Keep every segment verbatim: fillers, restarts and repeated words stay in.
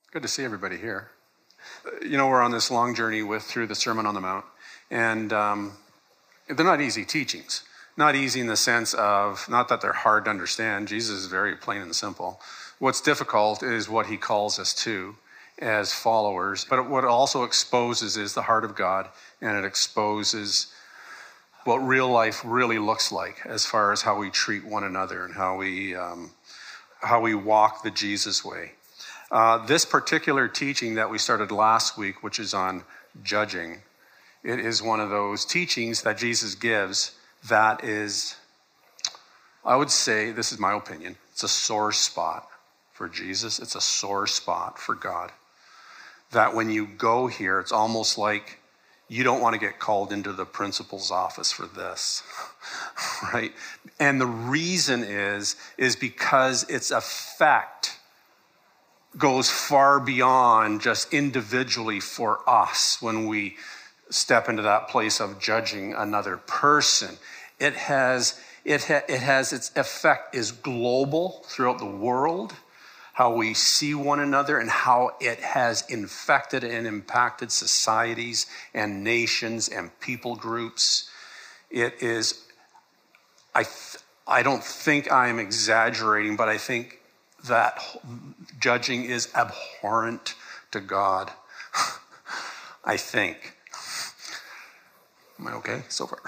Good to see everybody here. You know, we're on this long journey with through the Sermon on the Mount, and um, they're not easy teachings. Not easy in the sense of, not that they're hard to understand. Jesus is very plain and simple. What's difficult is what he calls us to as followers. But what it also exposes is the heart of God, and it exposes what real life really looks like as far as how we treat one another and how we um, how we walk the Jesus way. Uh, this particular teaching that we started last week, which is on judging, it is one of those teachings that Jesus gives that is, I would say, this is my opinion, it's a sore spot for Jesus. It's a sore spot for God. That when you go here, it's almost like you don't want to get called into the principal's office for this, right? And the reason is, is because its effect goes far beyond just individually for us when we step into that place of judging another person. It has, it, ha, it has its effect is global throughout the world, how we see one another and how it has infected and impacted societies and nations and people groups. It is, I, th- I don't think I'm exaggerating, but I think that judging is abhorrent to God. I think. Am I okay so far?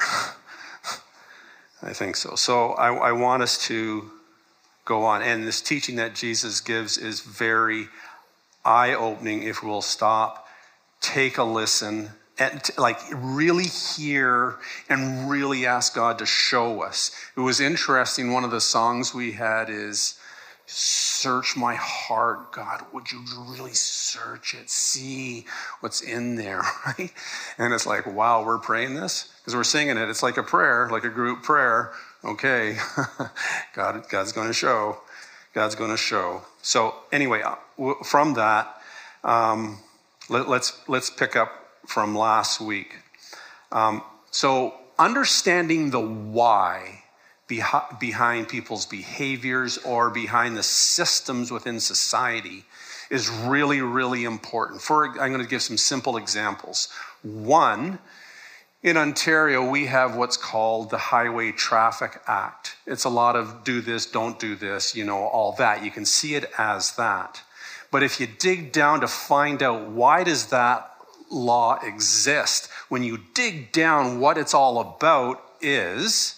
I think so. So I, I want us to go on. And this teaching that Jesus gives is very eye-opening if we'll stop, take a listen, and t- like really hear and really ask God to show us. It was interesting. One of the songs we had is, search my heart, God. Would you really search it? See what's in there, right? And it's like, wow, we're praying this? Because we're singing it. It's like a prayer, like a group prayer. Okay, God, God's going to show. God's going to show. So anyway, from that, um, let, let's let's pick up from last week. Um, so understanding the why behind people's behaviors or behind the systems within society is really, really important. For I'm going to give some simple examples. One, in Ontario, we have what's called the Highway Traffic Act. It's a lot of do this, don't do this, you know, all that. You can see it as that. But if you dig down to find out why does that law exist, when you dig down, what it's all about is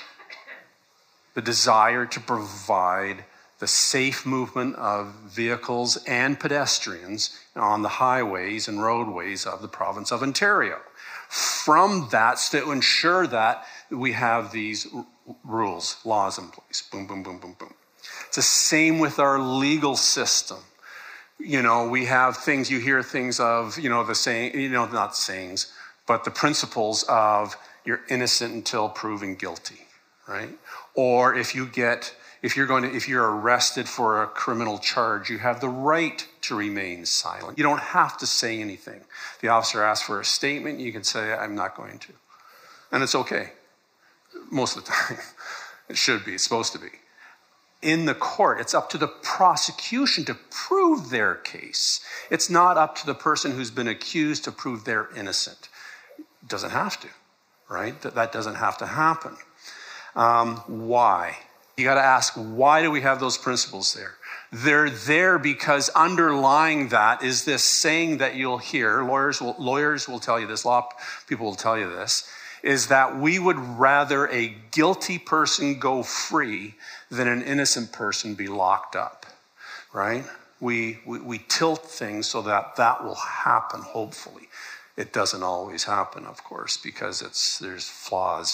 the desire to provide the safe movement of vehicles and pedestrians on the highways and roadways of the province of Ontario. From that, to ensure that we have these r- rules, laws in place. Boom, boom, boom, boom, boom. It's the same with our legal system. You know, we have things, you hear things of, you know, the saying, you know, not sayings, but the principles of you're innocent until proven guilty, right? Or if you get, if you're going to, if you're arrested for a criminal charge, you have the right to remain silent. You don't have to say anything. The officer asks for a statement, you can say, I'm not going to. And it's okay. Most of the time. It should be, it's supposed to be. In the court, it's up to the prosecution to prove their case. It's not up to the person who's been accused to prove they're innocent. It doesn't have to, right? That, that doesn't have to happen. Um, why? You got to ask, why do we have those principles there? They're there because underlying that is this saying that you'll hear, lawyers will, lawyers will tell you this, law people will tell you this, is that we would rather a guilty person go free than an innocent person be locked up, right? We, we, we tilt things so that that will happen, hopefully. It doesn't always happen, of course, because it's there's flaws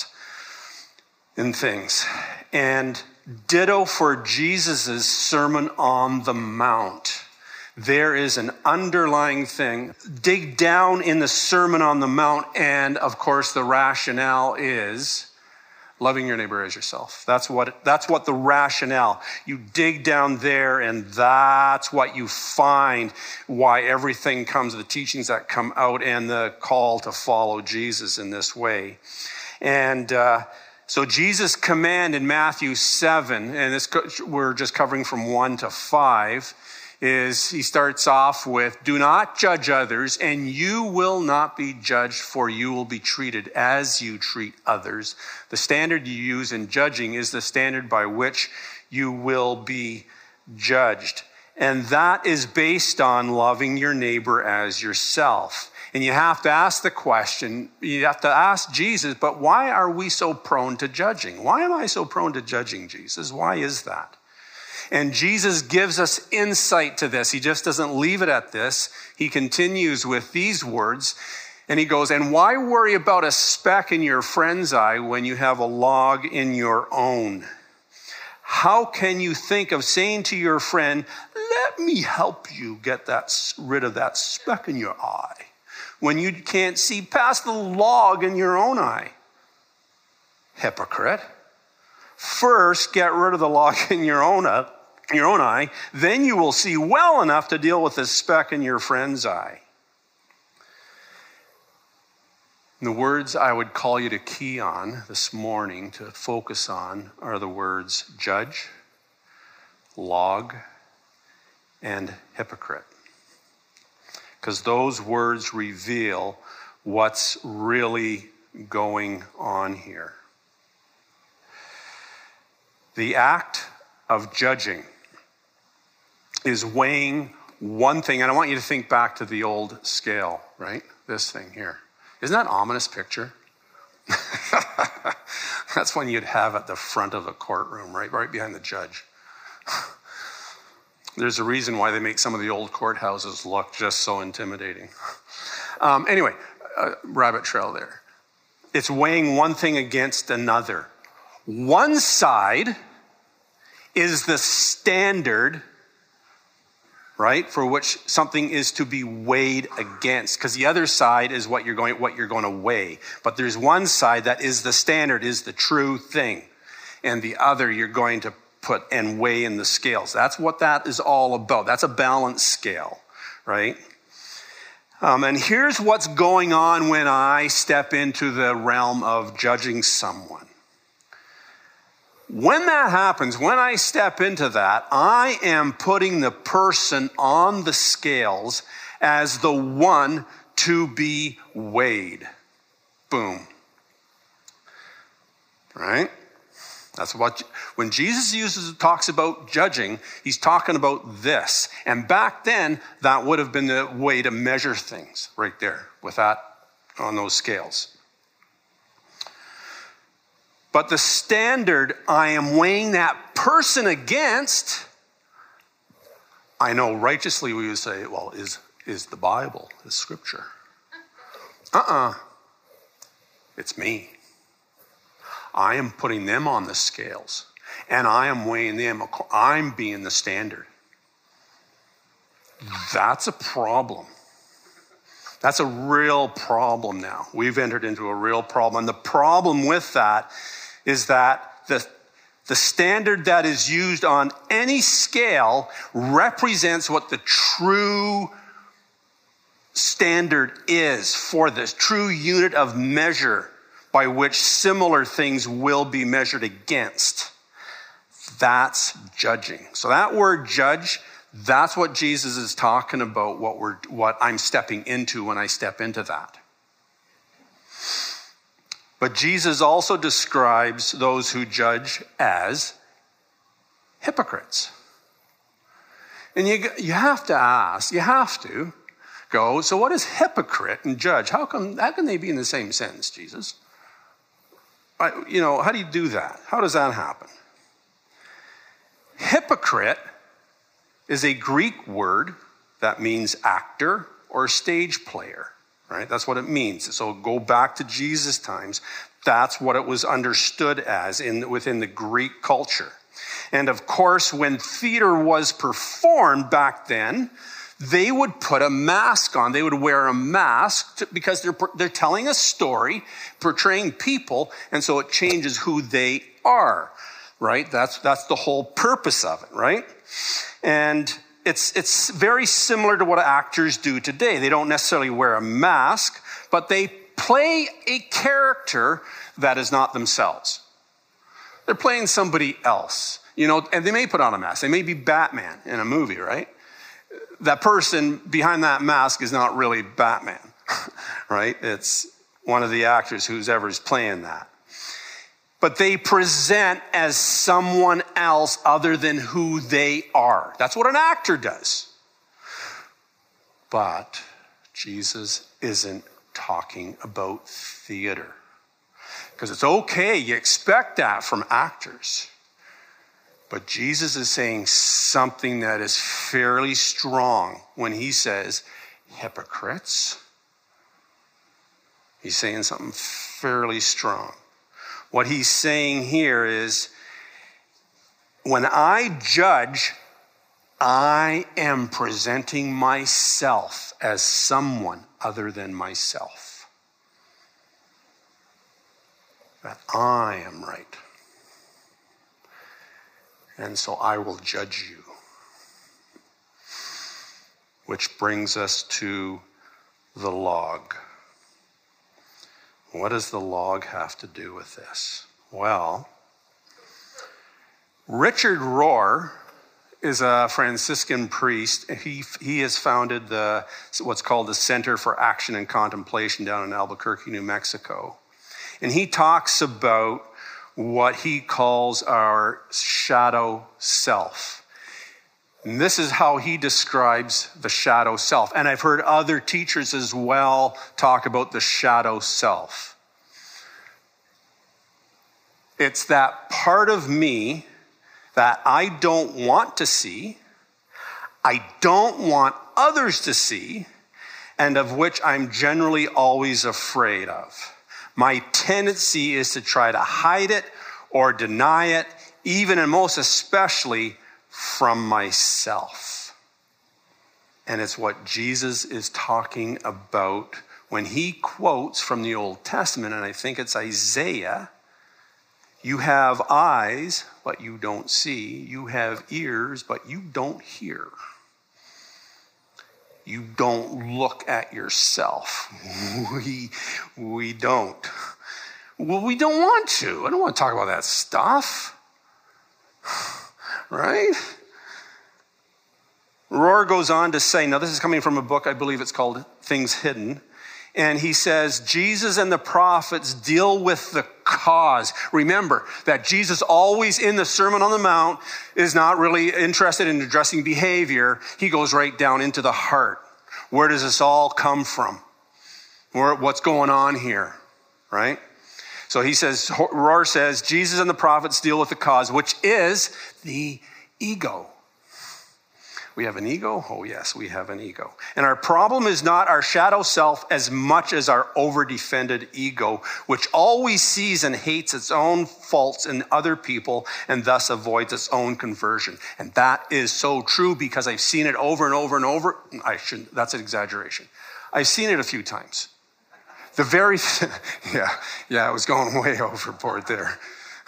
in things. And ditto for Jesus' Sermon on the Mount. There is an underlying thing. Dig down in the Sermon on the Mount, and of course the rationale is loving your neighbor as yourself. That's what that's what the rationale. You dig down there, and that's what you find why everything comes, the teachings that come out, and the call to follow Jesus in this way. And uh, so Jesus' command in Matthew seven, and this we're just covering from one to five, is he starts off with, do not judge others, and you will not be judged, for you will be treated as you treat others. The standard you use in judging is the standard by which you will be judged. And that is based on loving your neighbor as yourself. And you have to ask the question, you have to ask Jesus, but why are we so prone to judging? Why am I so prone to judging, Jesus? Why is that? And Jesus gives us insight to this. He just doesn't leave it at this. He continues with these words, and he goes, and why worry about a speck in your friend's eye when you have a log in your own? How can you think of saying to your friend, let me help you get that rid of that speck in your eye, when you can't see past the log in your own eye? Hypocrite. First, get rid of the log in your own eye, your own eye, then you will see well enough to deal with the speck in your friend's eye. And the words I would call you to key on this morning, to focus on, are the words judge, log, and hypocrite. Because those words reveal what's really going on here. The act of judging is weighing one thing, and I want you to think back to the old scale, right? This thing here. Isn't that an ominous picture? That's one you'd have at the front of a courtroom, right, right behind the judge. There's a reason why they make some of the old courthouses look just so intimidating. Um, anyway, uh, rabbit trail there. It's weighing one thing against another. One side is the standard, right, for which something is to be weighed against, because the other side is what you're going what you're going to weigh. But there's one side that is the standard, is the true thing, and the other you're going to put and weigh in the scales. That's what that is all about. That's a balance scale, right? Um, and here's what's going on when I step into the realm of judging someone. When that happens, when I step into that, I am putting the person on the scales as the one to be weighed. Boom. Right? That's what, when Jesus uses, talks about judging, he's talking about this. And back then, that would have been the way to measure things right there with that on those scales. But the standard I am weighing that person against, I know righteously we would say, well, is, is the Bible, is Scripture. Uh-uh. It's me. I am putting them on the scales, and I am weighing them. I'm being the standard. That's a problem. That's a real problem now. We've entered into a real problem. And the problem with that is that the, the standard that is used on any scale represents what the true standard is for this true unit of measure by which similar things will be measured against. That's judging. So that word judge, that's what Jesus is talking about, what we're, what I'm stepping into when I step into that. But Jesus also describes those who judge as hypocrites. And you, you have to ask, you have to go, so what is hypocrite and judge? How come, how can they be in the same sentence, Jesus? I, you know, how do you do that? How does that happen? Hypocrite is a Greek word that means actor or stage player, right? That's what it means. So go back to Jesus' times. That's what it was understood as in within the Greek culture. And of course, when theater was performed back then, they would put a mask on. They would wear a mask to, because they're they're telling a story, portraying people, and so it changes who they are, right? That's that's the whole purpose of it, right? And it's it's very similar to what actors do today. They don't necessarily wear a mask, but they play a character that is not themselves. They're playing somebody else, you know, and they may put on a mask. They may be Batman in a movie, right? that person behind that mask is not really Batman, right? It's one of the actors who's ever is playing that. But they present as someone else other than who they are. That's what an actor does. But Jesus isn't talking about theater. Because it's okay, you expect that from actors. But Jesus is saying something that is fairly strong when he says, hypocrites. He's saying something fairly strong. What he's saying here is, when I judge, I am presenting myself as someone other than myself. That I am right. And so I will judge you. Which brings us to the log. What does the log have to do with this? Well, Richard Rohr is a Franciscan priest. He, he has founded the what's called the Center for Action and Contemplation down in Albuquerque, New Mexico. And he talks about what he calls our shadow self. And this is how he describes the shadow self. And I've heard other teachers as well talk about the shadow self. It's that part of me that I don't want to see, I don't want others to see, and of which I'm generally always afraid of. My tendency is to try to hide it or deny it, even and most especially from myself. And it's what Jesus is talking about when he quotes from the Old Testament, and I think it's Isaiah. You have eyes, but you don't see. You have ears, but you don't hear. You don't look at yourself. We, we don't. Well, we don't want to. I don't want to talk about that stuff. Right? Rohr goes on to say, now this is coming from a book, I believe it's called Things Hidden. And he says, Jesus and the prophets deal with the cause. Remember that Jesus always in the Sermon on the Mount is not really interested in addressing behavior. He goes right down into the heart. Where does this all come from? Where, what's going on here, right? So he says, Rohr says, Jesus and the prophets deal with the cause, which is the ego. We have an ego? Oh, yes, we have an ego. And our problem is not our shadow self as much as our over-defended ego, which always sees and hates its own faults in other people and thus avoids its own conversion. And that is so true because I've seen it over and over and over. I shouldn't, that's an exaggeration. I've seen it a few times. The very, th- yeah, yeah, I was going way overboard there.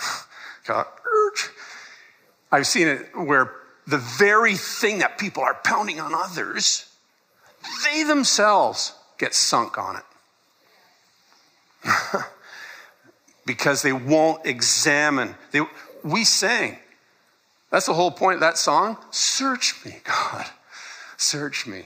I've seen it where the very thing that people are pounding on others, they themselves get sunk on it. Because they won't examine. They, we sang. That's the whole point of that song. Search me, God. Search me.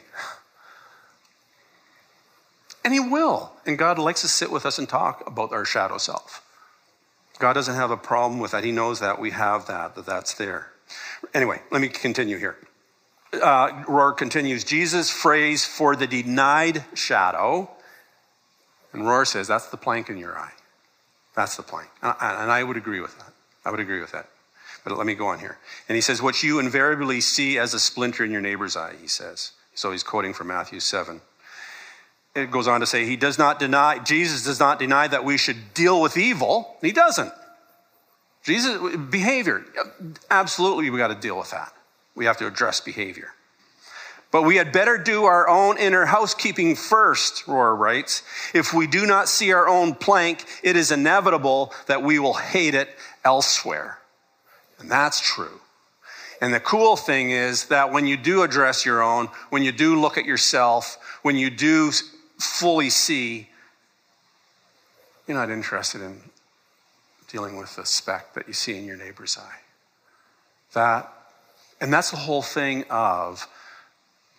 And he will. And God likes to sit with us and talk about our shadow self. God doesn't have a problem with that. He knows that we have that, that that's there. Anyway, let me continue here. Uh, Rohr continues, Jesus' phrase for the denied shadow, and Rohr says, that's the plank in your eye. That's the plank. And I, and I would agree with that. I would agree with that. But let me go on here. And he says, what you invariably see as a splinter in your neighbor's eye, he says. So he's quoting from Matthew seven. It goes on to say, he does not deny, Jesus does not deny that we should deal with evil. He doesn't. Jesus, behavior, absolutely we got to deal with that. We have to address behavior. But we had better do our own inner housekeeping first, Rohr writes. If we do not see our own plank, it is inevitable that we will hate it elsewhere. And that's true. And the cool thing is that when you do address your own, when you do look at yourself, when you do fully see, you're not interested in dealing with the speck that you see in your neighbor's eye. That, and that's the whole thing of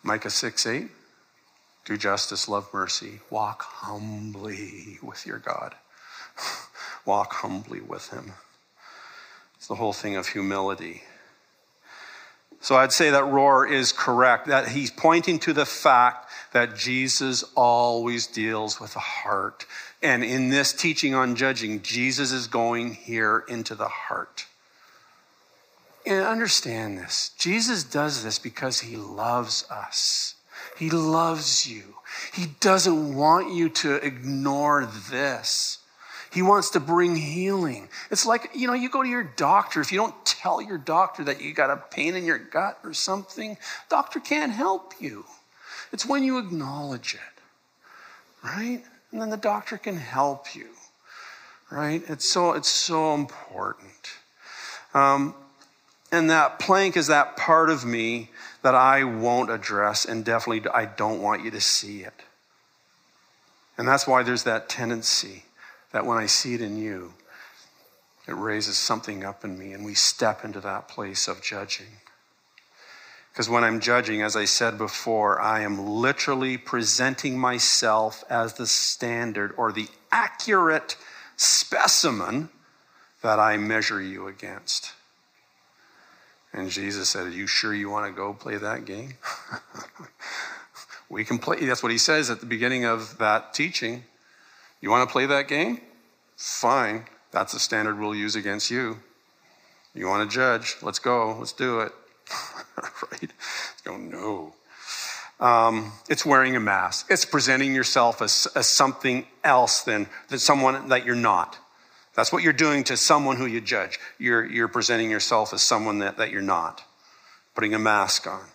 Micah six eight, do justice, love mercy, walk humbly with your God. Walk humbly with him. It's the whole thing of humility. So I'd say that Rohr is correct, that he's pointing to the fact that Jesus always deals with the heart. And in this teaching on judging, Jesus is going here into the heart. And understand this. Jesus does this because he loves us. He loves you. He doesn't want you to ignore this. He wants to bring healing. It's like, you know, you go to your doctor. If you don't tell your doctor that you got a pain in your gut or something, doctor can't help you. It's when you acknowledge it, right? And then the doctor can help you, right? It's so, it's so important. Um, and that plank is that part of me that I won't address, and definitely I don't want you to see it. And that's why there's that tendency that when I see it in you, it raises something up in me and we step into that place of judging. Because when I'm judging, as I said before, I am literally presenting myself as the standard or the accurate specimen that I measure you against. And Jesus said, are you sure you want to go play that game? We can play. That's what he says at the beginning of that teaching. You want to play that game? Fine. That's the standard we'll use against you. You want to judge? Let's go. Let's do it. Right? Go, no. Um, it's wearing a mask. It's presenting yourself as, as something else than, than someone that you're not. That's what you're doing to someone who you judge. You're, you're presenting yourself as someone that, that you're not. Putting a mask on.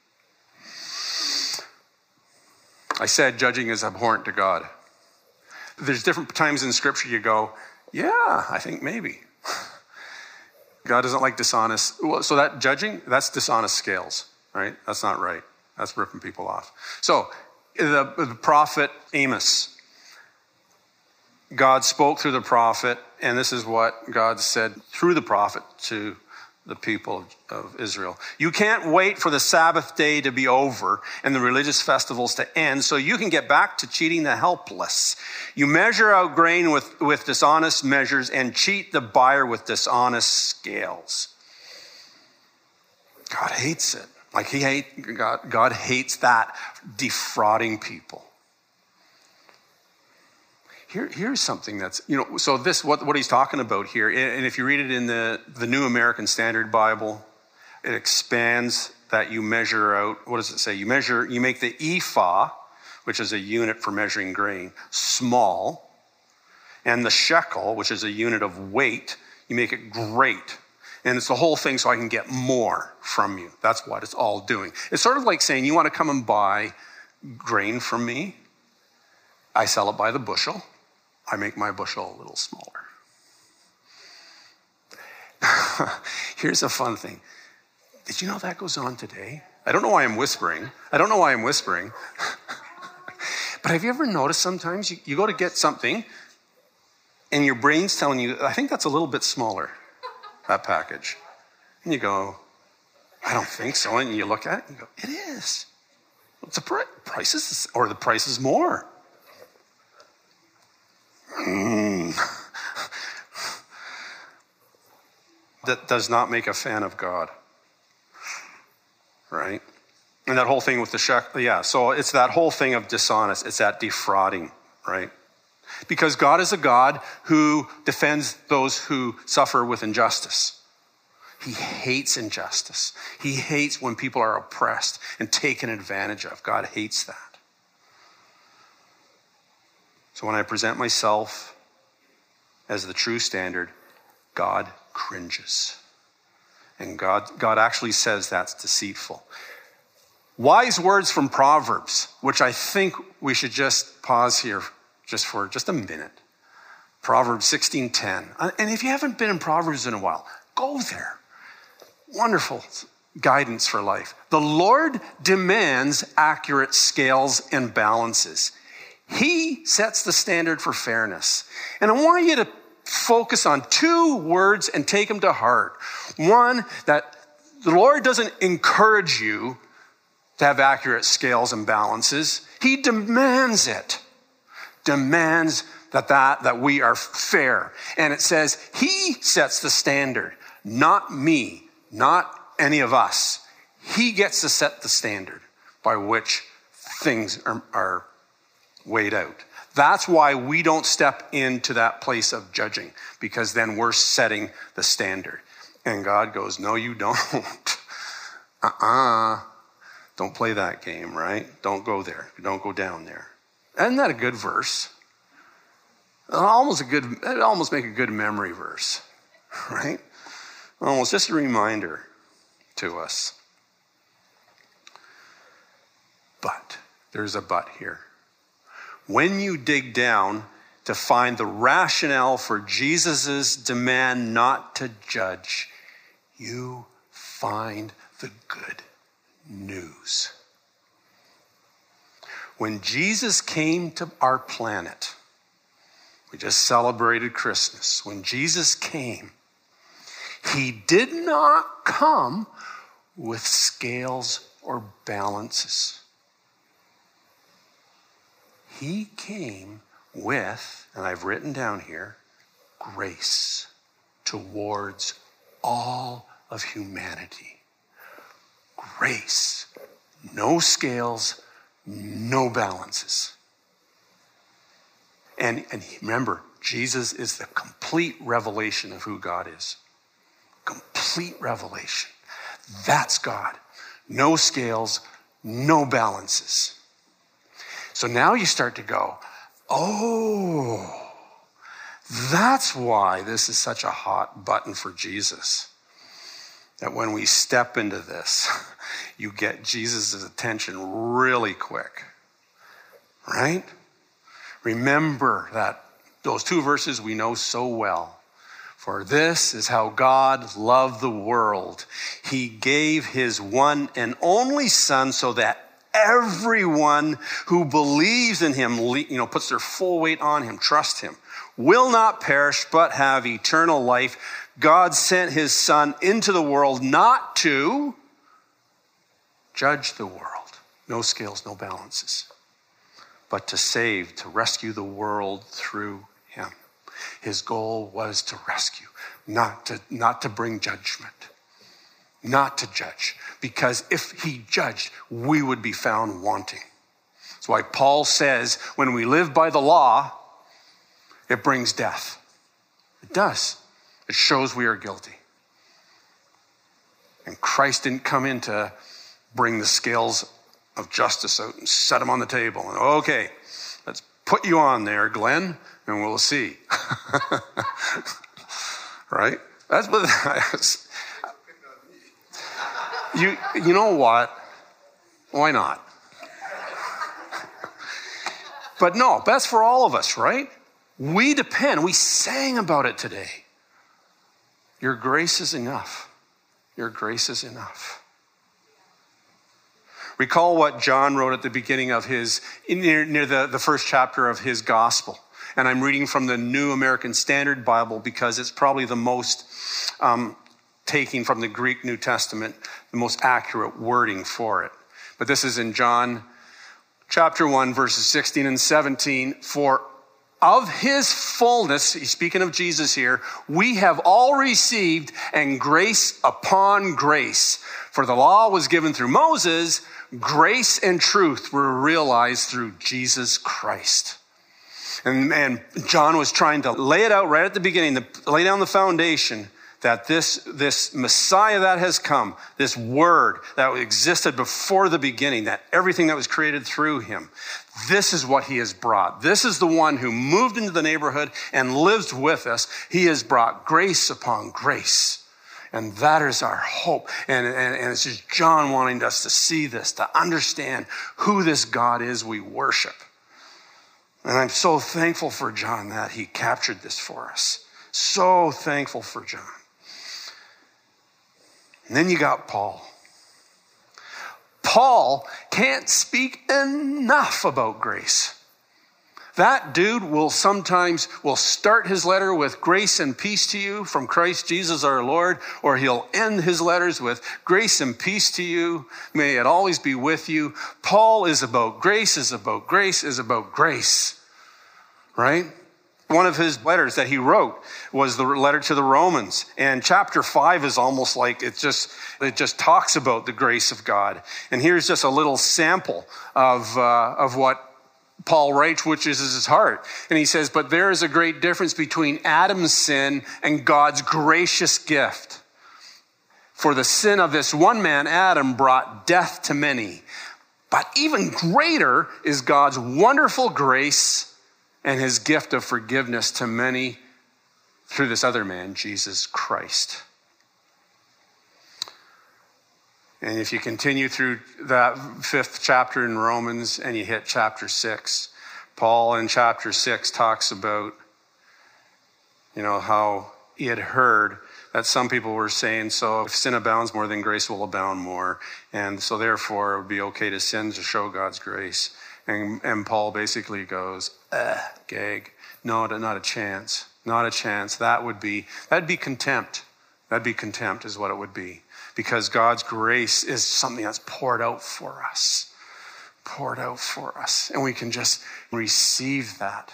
I said judging is abhorrent to God. There's different times in Scripture you go, yeah, I think maybe. God doesn't like dishonest. Well, so that judging, that's dishonest scales, right? That's not right. That's ripping people off. So the, the prophet Amos, God spoke through the prophet, and this is what God said through the prophet to the people of Israel. You can't wait for the Sabbath day to be over and the religious festivals to end so you can get back to cheating the helpless. You measure out grain with, with dishonest measures and cheat the buyer with dishonest scales. God hates it. Like he hate, God, God hates that, defrauding people. Here, here's something that's, you know, so this, what, what he's talking about here, and if you read it in the, the New American Standard Bible, it expands that you measure out, what does it say? You measure, you make the ephah, which is a unit for measuring grain, small, and the shekel, which is a unit of weight, you make it great. And it's the whole thing so I can get more from you. That's what it's all doing. It's sort of like saying, you want to come and buy grain from me? I sell it by the bushel. I make my bushel a little smaller. Here's a fun thing. Did you know that goes on today? I don't know why I'm whispering. I don't know why I'm whispering. But have you ever noticed sometimes you, you go to get something and your brain's telling you, I think that's a little bit smaller, that package. And you go, I don't think so. And you look at it and you go, it is. What's the price? Price is, or the price is more. Mm. That does not make a fan of God, right? And that whole thing with the shekel, yeah, so it's that whole thing of dishonest, it's that defrauding, right? Because God is a God who defends those who suffer with injustice. He hates injustice. He hates when people are oppressed and taken advantage of. God hates that. So when I present myself as the true standard, God cringes. And God, God actually says that's deceitful. Wise words from Proverbs, which I think we should just pause here just for just a minute. Proverbs sixteen ten. And if you haven't been in Proverbs in a while, go there. Wonderful guidance for life. The Lord demands accurate scales and balances. He sets the standard for fairness. And I want you to focus on two words and take them to heart. One, that the Lord doesn't encourage you to have accurate scales and balances. He demands it. Demands that, that, that we are fair. And it says he sets the standard, not me, not any of us. He gets to set the standard by which things are, are weighed out. That's why we don't step into that place of judging, because then we're setting the standard. And God goes, no, you don't. Uh-uh. Don't play that game, right? Don't go there. Don't go down there. Isn't that a good verse? Almost a good, it almost make a good memory verse, right? Almost just a reminder to us. But there's a but here. When you dig down to find the rationale for Jesus' demand not to judge, you find the good news. When Jesus came to our planet, we just celebrated Christmas. When Jesus came, he did not come with scales or balances. He came with, and I've written down here, grace towards all of humanity. Grace. No scales, no balances. And, and remember, Jesus is the complete revelation of who God is. Complete revelation. That's God. No scales, no balances. So now you start to go, oh, that's why this is such a hot button for Jesus. That when we step into this, you get Jesus' attention really quick. Right? Remember that those two verses we know so well. For this is how God loved the world. He gave his one and only Son so that everyone who believes in him, you know, puts their full weight on him, trust him, will not perish but have eternal life. God sent his Son into the world not to judge the world. No scales, no balances. But to save, to rescue the world through him. His goal was to rescue, not to, not to bring judgment, not to judge. Because if he judged, we would be found wanting. That's why Paul says, when we live by the law, it brings death. It does. It shows we are guilty. And Christ didn't come in to bring the scales of justice out and set them on the table. And okay, let's put you on there, Glenn, and we'll see. Right? That's what that's, you you know what? Why not? But no, that's for all of us, right? We depend. We sang about it today. Your grace is enough. Your grace is enough. Recall what John wrote at the beginning of his, near, near the, the first chapter of his gospel. And I'm reading from the New American Standard Bible because it's probably the most, um, taking from the Greek New Testament, the most accurate wording for it. But this is in John chapter one, verses sixteen and seventeen. For of his fullness, he's speaking of Jesus here, we have all received, and grace upon grace. For the law was given through Moses, grace and truth were realized through Jesus Christ. And, and John was trying to lay it out right at the beginning, to lay down the foundation that this, this Messiah that has come, this word that existed before the beginning, that everything that was created through him, this is what he has brought. This is the one who moved into the neighborhood and lives with us. He has brought grace upon grace. And that is our hope. And, and, and it's just John wanting us to see this, to understand who this God is we worship. And I'm so thankful for John that he captured this for us. So thankful for John. And then you got Paul. Paul can't speak enough about grace. That dude will sometimes will start his letter with grace and peace to you from Christ Jesus our Lord, or he'll end his letters with grace and peace to you. May it always be with you. Paul is about grace, is about grace, is about grace, right? One of his letters that he wrote was the letter to the Romans. And chapter five is almost like it just, it just talks about the grace of God. And here's just a little sample of, uh, of what Paul writes, which is his heart. And he says, but there is a great difference between Adam's sin and God's gracious gift. For the sin of this one man, Adam, brought death to many. But even greater is God's wonderful grace and his gift of forgiveness to many through this other man, Jesus Christ. And if you continue through that fifth chapter in Romans and you hit chapter six, Paul in chapter six talks about, you know, how he had heard that some people were saying, so if sin abounds more, then grace will abound more. And so therefore it would be okay to sin to show God's grace. And, and Paul basically goes, eh, gag. No, not a chance. Not a chance. That would be, that'd be contempt. That'd be contempt is what it would be. Because God's grace is something that's poured out for us. Poured out for us. And we can just receive that.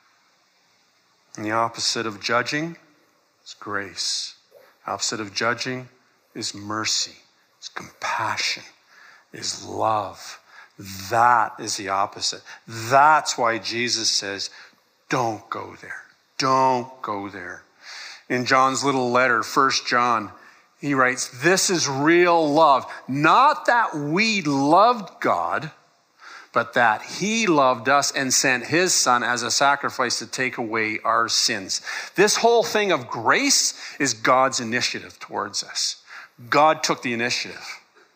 And the opposite of judging is grace. Opposite of judging is mercy. Is compassion. Is love. That is the opposite. That's why Jesus says, don't go there. Don't go there. In John's little letter, First John, he writes, this is real love. Not that we loved God, but that he loved us and sent his son as a sacrifice to take away our sins. This whole thing of grace is God's initiative towards us. God took the initiative.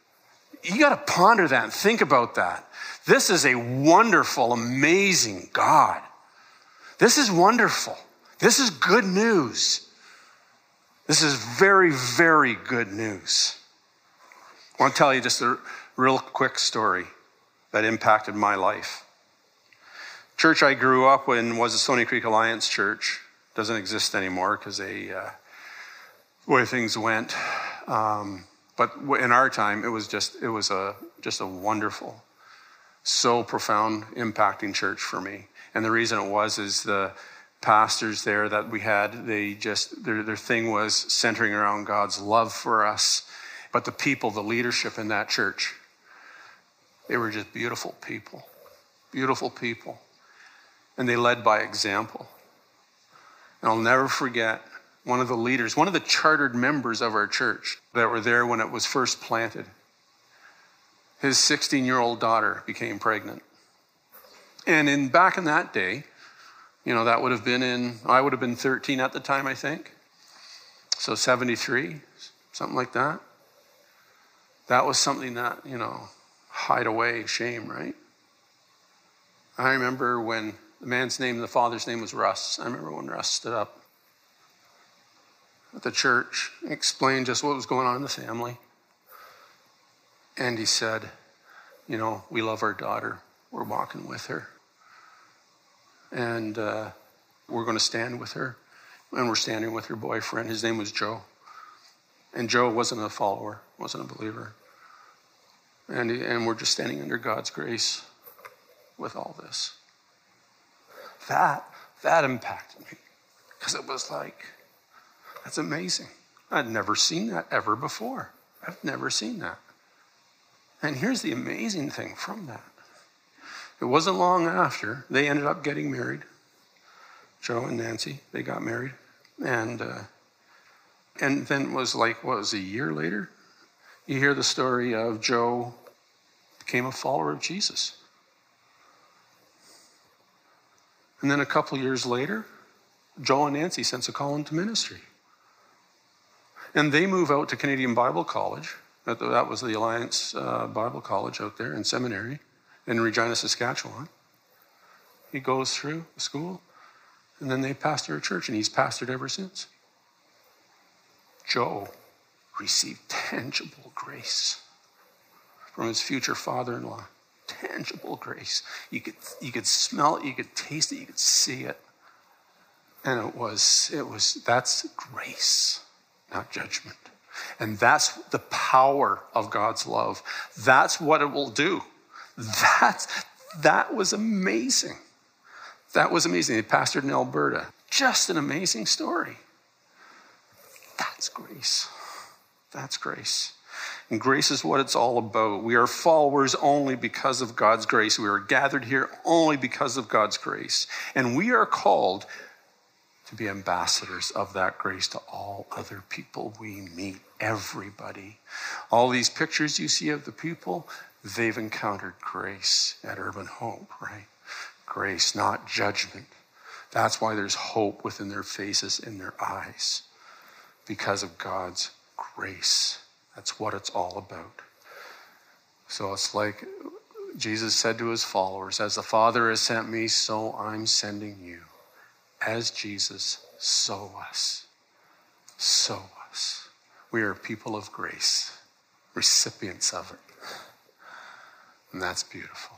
You got to ponder that and think about that. This is a wonderful, amazing God. This is wonderful. This is good news. This is very, very good news. I want to tell you just a real quick story that impacted my life. Church I grew up in was the Stony Creek Alliance Church. Doesn't exist anymore because they, uh, the way things went. Um, But in our time, it was just it was a just a wonderful, so profound, impacting church for me. And the reason it was is the pastors there that we had, they just their their thing was centering around God's love for us. But the people, the leadership in that church, they were just beautiful people, beautiful people, and they led by example. And I'll never forget. One of the leaders, one of the chartered members of our church that were there when it was first planted, his sixteen-year-old daughter became pregnant. And in back in that day, you know, that would have been in, I would have been thirteen at the time, I think. So seventy-three, something like that. That was something that, you know, hide away, shame, right? I remember when the man's name, the father's name was Russ. I remember when Russ stood up at the church, explained just what was going on in the family. And he said, you know, we love our daughter. We're walking with her. And uh, we're going to stand with her. And we're standing with her boyfriend. His name was Joe. And Joe wasn't a follower, wasn't a believer. And, and we're just standing under God's grace with all this. That, that impacted me. Because it was like, that's amazing. I'd never seen that ever before. I've never seen that. And here's the amazing thing from that. It wasn't long after they ended up getting married. Joe and Nancy, they got married. And uh, and then it was like, what was it, a year later? You hear the story of Joe became a follower of Jesus. And then a couple years later, Joe and Nancy sends a call into ministry. And they move out to Canadian Bible College. That, that was the Alliance uh, Bible College out there in seminary in Regina, Saskatchewan. He goes through school, and then they pastor a church, and he's pastored ever since. Joe received tangible grace from his future father-in-law. tangible grace. You could, you could smell it, you could taste it, you could see it. And it was, it was, that's grace, not judgment. And that's the power of God's love. That's what it will do. That's, that was amazing. That was amazing. They pastored in Alberta. Just an amazing story. That's grace. That's grace. And grace is what it's all about. We are followers only because of God's grace. We are gathered here only because of God's grace. And we are called to be ambassadors of that grace to all other people we meet, everybody. All these pictures you see of the people, they've encountered grace at Urban Hope, right? Grace, not judgment. That's why there's hope within their faces, in their eyes, because of God's grace. That's what it's all about. So it's like Jesus said to his followers, as the Father has sent me, so I'm sending you. As Jesus, so us. So us. We are people of grace, recipients of it. And that's beautiful.